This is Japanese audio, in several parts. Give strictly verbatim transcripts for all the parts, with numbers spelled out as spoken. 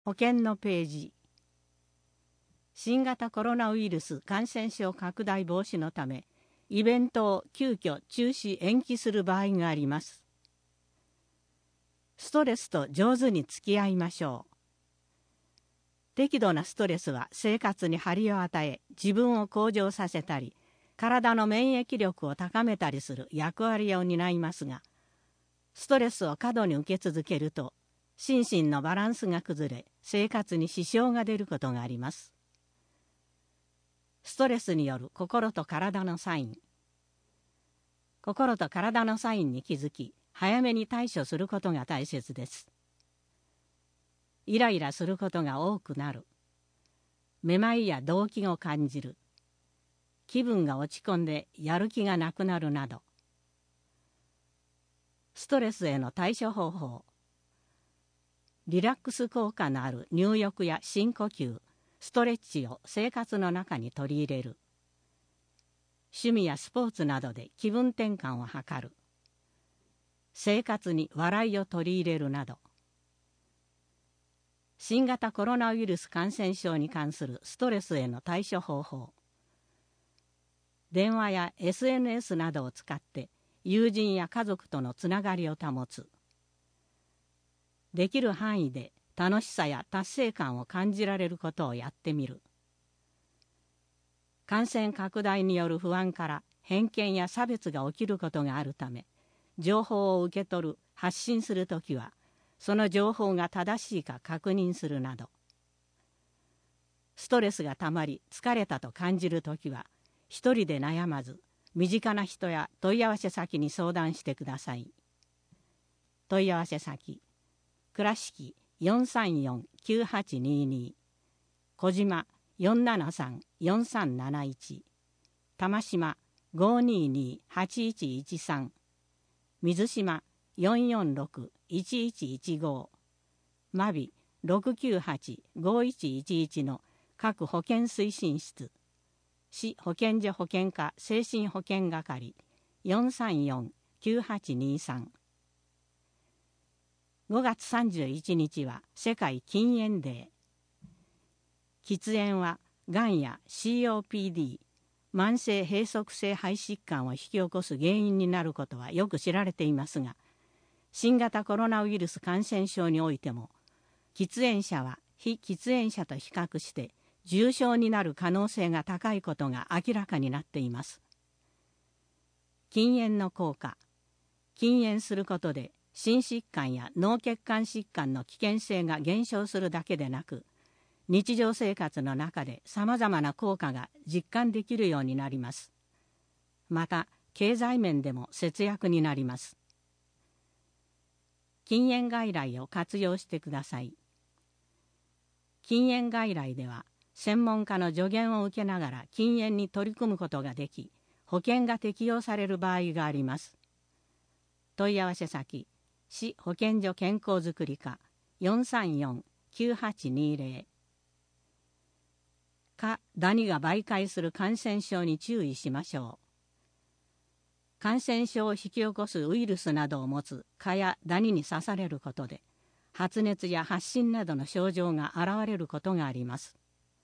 保険のページ。新型コロナウイルス感染症拡大防止のため、イベントを急遽中止延期する場合があります。ストレスと上手に付き合いましょう。適度なストレスは生活に張りを与え、自分を向上させたり、体の免疫力を高めたりする役割を担いますが、ストレスを過度に受け続けると、心身のバランスが崩れ、生活に支障が出ることがあります。ストレスによる心と体のサイン。心と体のサインに気づき、早めに対処することが大切です。イライラすることが多くなる。めまいや動悸を感じる。気分が落ち込んでやる気がなくなるなど。ストレスへの対処方法。リラックス効果のある入浴や深呼吸、ストレッチを生活の中に取り入れる。趣味やスポーツなどで気分転換を図る。生活に笑いを取り入れるなど。新型コロナウイルス感染症に関するストレスへの対処方法。電話や エスエヌエス などを使って友人や家族とのつながりを保つ。できる範囲で楽しさや達成感を感じられることをやってみる。感染拡大による不安から偏見や差別が起きることがあるため、情報を受け取る、発信するときは、その情報が正しいか確認するなど。ストレスがたまり疲れたと感じるときは、一人で悩まず、身近な人や問い合わせ先に相談してください。問い合わせ先。倉敷 よんさんよんきゅうはちにに、小島 よんななさんよんさんなないち、玉島 ごーにーにーはちいちいちさん、水島 よんよんろくいちいちいちご、マビ ろくきゅうはちごいちいちいちの各保健推進室、市保健所保健課精神保健係 よんさんよんきゅうはちにさん。ごがつさんじゅういちにちは世界禁煙デー。喫煙はがんや シーオーピーディー、慢性閉塞性肺疾患を引き起こす原因になることはよく知られていますが、新型コロナウイルス感染症においても、喫煙者は非喫煙者と比較して重症になる可能性が高いことが明らかになっています。禁煙の効果。禁煙することで心疾患や脳血管疾患の危険性が減少するだけでなく、日常生活の中でさまざまな効果が実感できるようになります。また、経済面でも節約になります。禁煙外来を活用してください。禁煙外来では、専門家の助言を受けながら禁煙に取り組むことができ、保険が適用される場合があります。問い合わせ先、市保健所健康づくり課 よんさんよんきゅうはちにぜろ。蚊、ダニが媒介する感染症に注意しましょう。感染症を引き起こすウイルスなどを持つ蚊やダニに刺されることで、発熱や発疹などの症状が現れることがあります。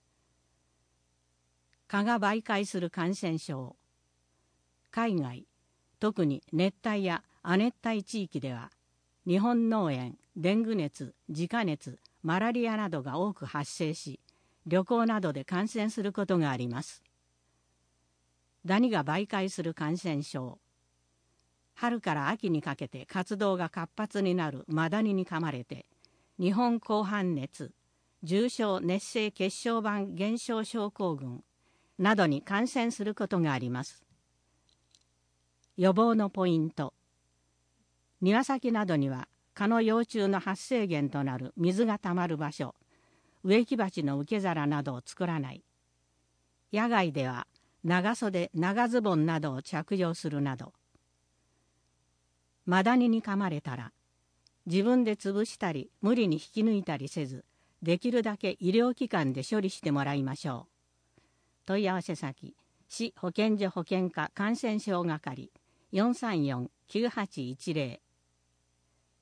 蚊が媒介する感染症。海外、特に熱帯や亜熱帯地域では、日本脳炎、デング熱、ジカ熱、マラリアなどが多く発生し、旅行などで感染することがあります。ダニが媒介する感染症。春から秋にかけて活動が活発になるマダニに噛まれて、日本紅斑熱、重症熱性血小板減少症候群などに感染することがあります。予防のポイント。庭先などには蚊の幼虫の発生源となる水がたまる場所、植木鉢の受け皿などを作らない。野外では長袖、長ズボンなどを着用するなど。マダニに噛まれたら、自分で潰したり無理に引き抜いたりせず、できるだけ医療機関で処理してもらいましょう。問い合わせ先、市保健所保健課感染症係 よんさんよんきゅうはちいちぜろ。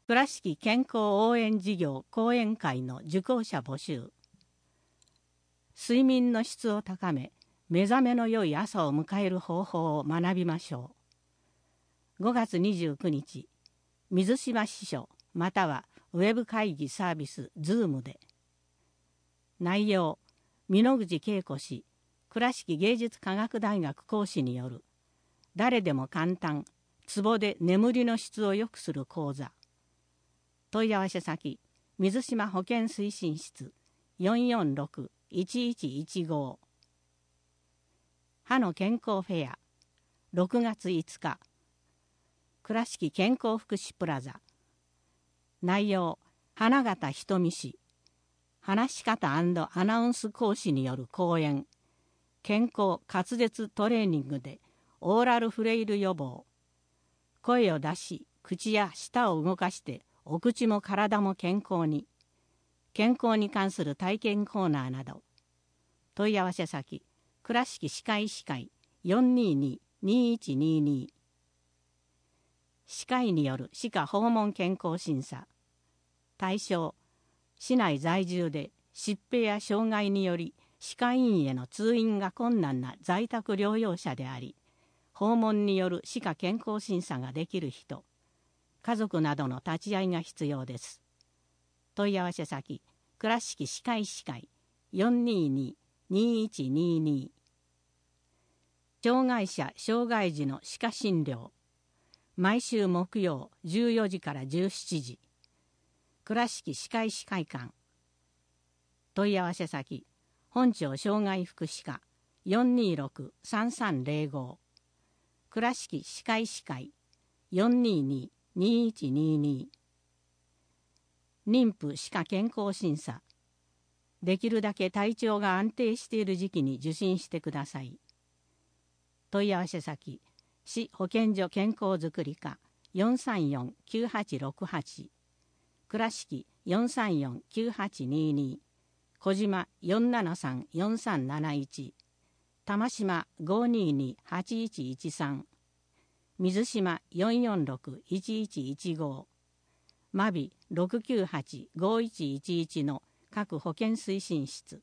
倉敷健康応援事業講演会の受講者募集。睡眠の質を高め、目覚めの良い朝を迎える方法を学びましょう。ごがつにじゅうくにち、水島支所またはウェブ会議サービス Zoom で。内容、美濃口恵子氏、倉敷芸術科学大学講師による誰でも簡単、ツボで眠りの質を良くする講座。問い合わせ先、水島保健推進室 よんよんろく いちいちいちご。歯の健康フェアろくがついつか、倉敷健康福祉プラザ。内容、花形ひとみ氏、話し方&アナウンス講師による講演、健康滑舌トレーニングでオーラルフレイル予防、声を出し口や舌を動かしてお口も体も健康に、健康に関する体験コーナーなど。問い合わせ先、倉敷歯科医師会 よんにーにーにーいちにーにー。歯科医による歯科訪問健康審査。対象、市内在住で疾病や障害により歯科医院への通院が困難な在宅療養者であり、訪問による歯科健康審査ができる人、家族などの立ち会いが必要です。問い合わせ先、倉敷歯科医師会 よんにーにーにーいちにーにー。障害者障害児の歯科診療。毎週木曜じゅうよじからじゅうしちじ。倉敷歯科医師会館。問い合わせ先、本町障害福祉課 よんにーろく さんさんぜろご。倉敷歯科医師会 よんにーにーにーいちにーにー。妊婦歯科健康審査。できるだけ体調が安定している時期に受診してください。問い合わせ先、市保健所健康づくり課 よんさんよんきゅうはちろくはち。倉敷 よんさんよんきゅうはちにーにー。小島 よんななさんよんさんなないち。玉島 ごにーにーはちいちいちさん。水島 よんよんろくいちいちいちご。マビ ろくきゅうはちごいちいちいちの各保健推進室。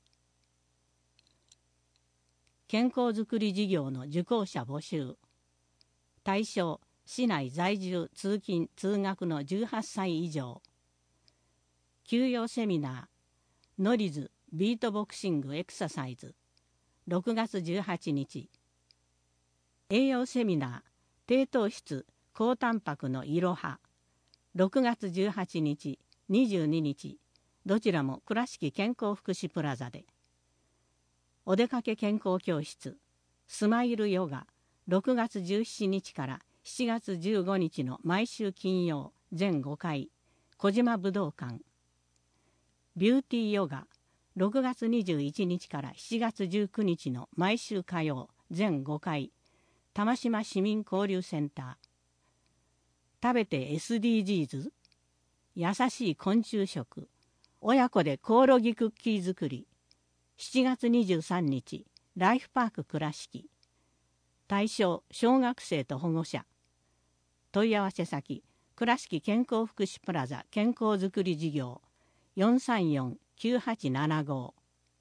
健康づくり事業の受講者募集。対象、市内在住通勤通学のじゅうはっさい以上。休養セミナー、ノリズビートボクシングエクササイズろくがつじゅうはちにち。栄養セミナー、低糖質高タンパクのいろはろくがつじゅうはちにちにじゅうににち、どちらも倉敷健康福祉プラザで。お出かけ健康教室スマイルヨガろくがつじゅうしちにちからしちがつじゅうごにちの毎週金曜全ごかい、小島武道館。ビューティーヨガろくがつにじゅういちにちからしちがつじゅうくにちの毎週火曜全ごかい、玉島市民交流センター。食べて エスディージーズ、 優しい昆虫食、親子でコオロギクッキー作りしちがつにじゅうさんにち、ライフパーク倉敷。対象、小学生と保護者。問い合わせ先、倉敷健康福祉プラザ健康づくり事業 よんさんよんきゅうはちななご。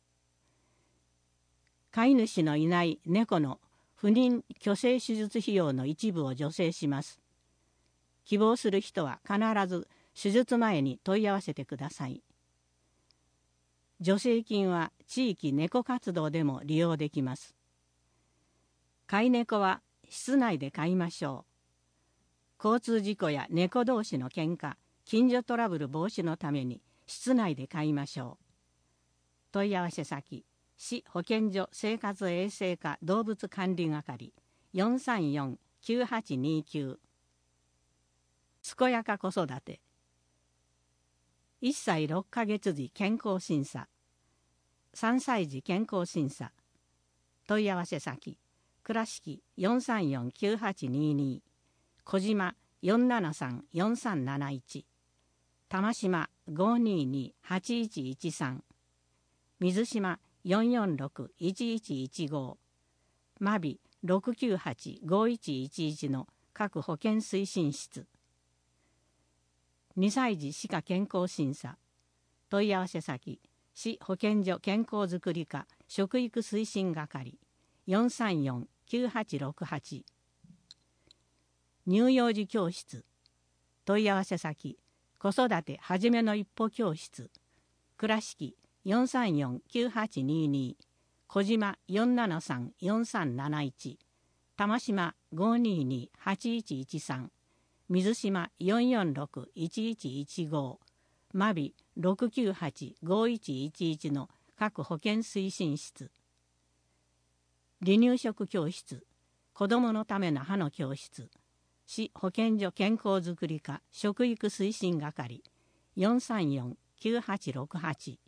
飼い主のいない猫の不妊去勢手術費用の一部を助成します。希望する人は必ず手術前に問い合わせてください。助成金は地域猫活動でも利用できます。飼い猫は室内で飼いましょう。交通事故や猫同士の喧嘩、近所トラブル防止のために室内で飼いましょう。問い合わせ先、市保健所生活衛生課動物管理係 よんさんよんきゅうはちにきゅう。健やか子育て。いっさいろっかげつ時健康審査、さんさい児健康審査。問い合わせ先、倉敷 よんさんよんきゅうはちにーにー、小島 よんななさんよんさんなないち、玉島 ごにーにーはちいちいちさん、水島 よんよんろくいちいちいちご、マビ ろくきゅうはちごいちいちいちの各保健推進室。 にさい児歯科健康審査。問い合わせ先、市保健所健康づくり課食育推進係 よんさんよんきゅうはちろくはち。乳幼児教室。問い合わせ先、子育てはじめの一歩教室。倉敷 よんさんよんきゅうはちにに、小島 よんななさんよんさんなないち、玉島 ごにーにーはちいちいちさん、水島 よんよんろくいちいちいちご、真備 ろくきゅうはちごいちいちいちの各保健推進室。離乳食教室、子どものための歯の教室。市保健所健康づくり課食育推進係 よんさんよんきゅうはちろくはち。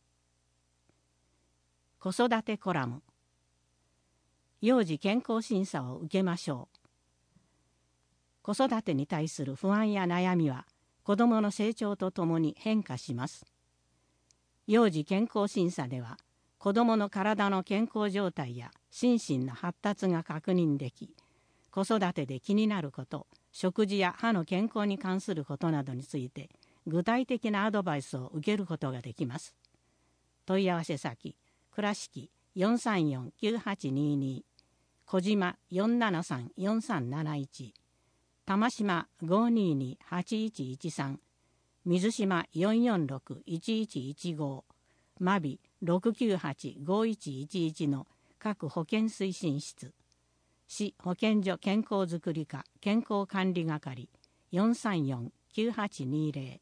子育てコラム。幼児健康審査を受けましょう。子育てに対する不安や悩みは子どもの成長とともに変化します。幼児健康審査では子どもの体の健康状態や心身の発達が確認でき、子育てで気になること、食事や歯の健康に関することなどについて具体的なアドバイスを受けることができます。問い合わせ先、倉敷 よんさんよんきゅうはちにに、小島 よんななさんよんさんなないち、玉島 ごにーにーはちいちいちさん、水島 よんよんろくいちいちいちご、真備 ろくきゅうはちごいちいちいちの各保健推進室。市保健所健康づくり課健康管理係 よんさんよんきゅうはちにぜ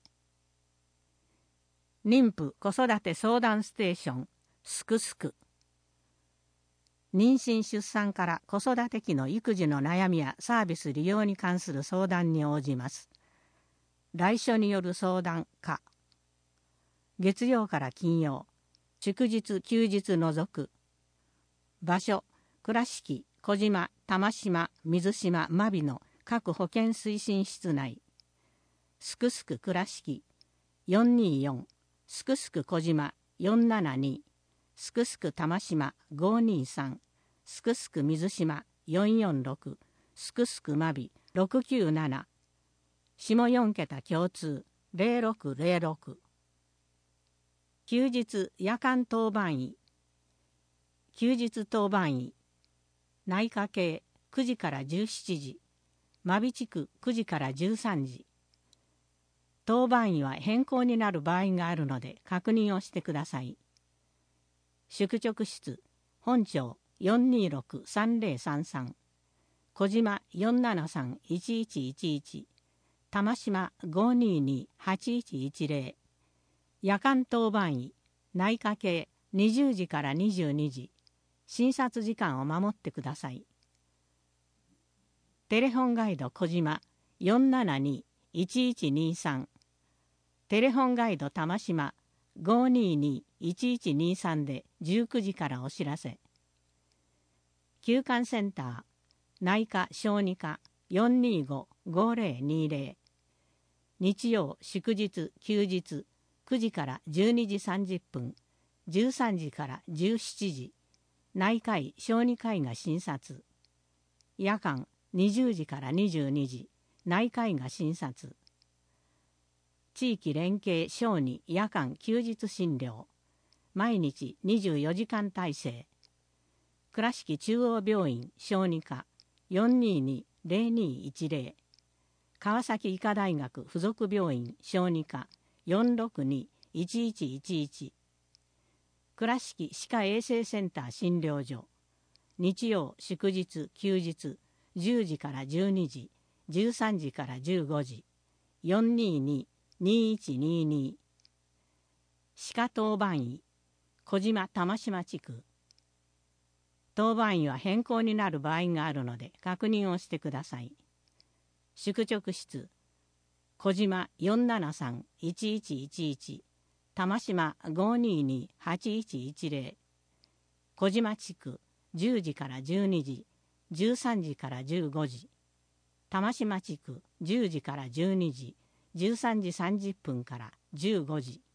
ろ。妊婦子育て相談ステーションすくすく。妊娠出産から子育て期の育児の悩みやサービス利用に関する相談に応じます。来所による相談課。月曜から金曜、祝日休日除く。場所、倉敷、小島、玉島、水島、真備の各保健推進室内。すくすく倉敷よんにーよん、すくすく小島よんななに、すくすく玉島ごにーさん、すくすく水島よんよんろく、すくすく真備ろくきゅうなな。下よん桁共通ぜろろくぜろろく。休日夜間当番医。休日当番医。内科系くじからじゅうしちじ、真備地区くじからじゅうさんじ。当番医は変更になる場合があるので確認をしてください。宿直室本町 よんにーろくさんぜろさんさん、小島 よんななさんいちいちいちいち、玉島 ごにーにーはちいちいちぜろ。夜間当番医内科系にじゅうじからにじゅうにじ。診察時間を守ってください。テレフォンガイド小島 よんななにいちいちにさん、テレフォンガイド玉島 ごにーにいちいちにさんでじゅうくじからお知らせ。休館センター内科小児科 よんにーごごぜろにぜろ。日曜祝日休日くじからじゅうにじさんじゅっぷん、じゅうさんじからじゅうしちじ。内科医小児科医が診察。夜間にじゅうじからにじゅうにじ、内科医が診察。地域連携小児夜間休日診療。毎日にじゅうよじかん体制。倉敷中央病院小児科 よんにーにぜろにーいちぜろ。川崎医科大学附属病院小児科 よんろくにいちいちいちいち。倉敷歯科衛生センター診療所。日曜祝日休日じゅうじからじゅうにじ、じゅうさんじからじゅうごじ。よんにーににいちにに。歯科当番医小島玉島地区。当番医は変更になる場合があるので確認をしてください。宿直室小島 よんななさんいちいちいちいち、玉島 ごにーにーはちいちいちぜろ。小島地区じゅうじからじゅうにじ、じゅうさんじからじゅうごじ。玉島地区じゅうじからじゅうにじ、じゅうさんじさんじゅっぷんからじゅうごじ。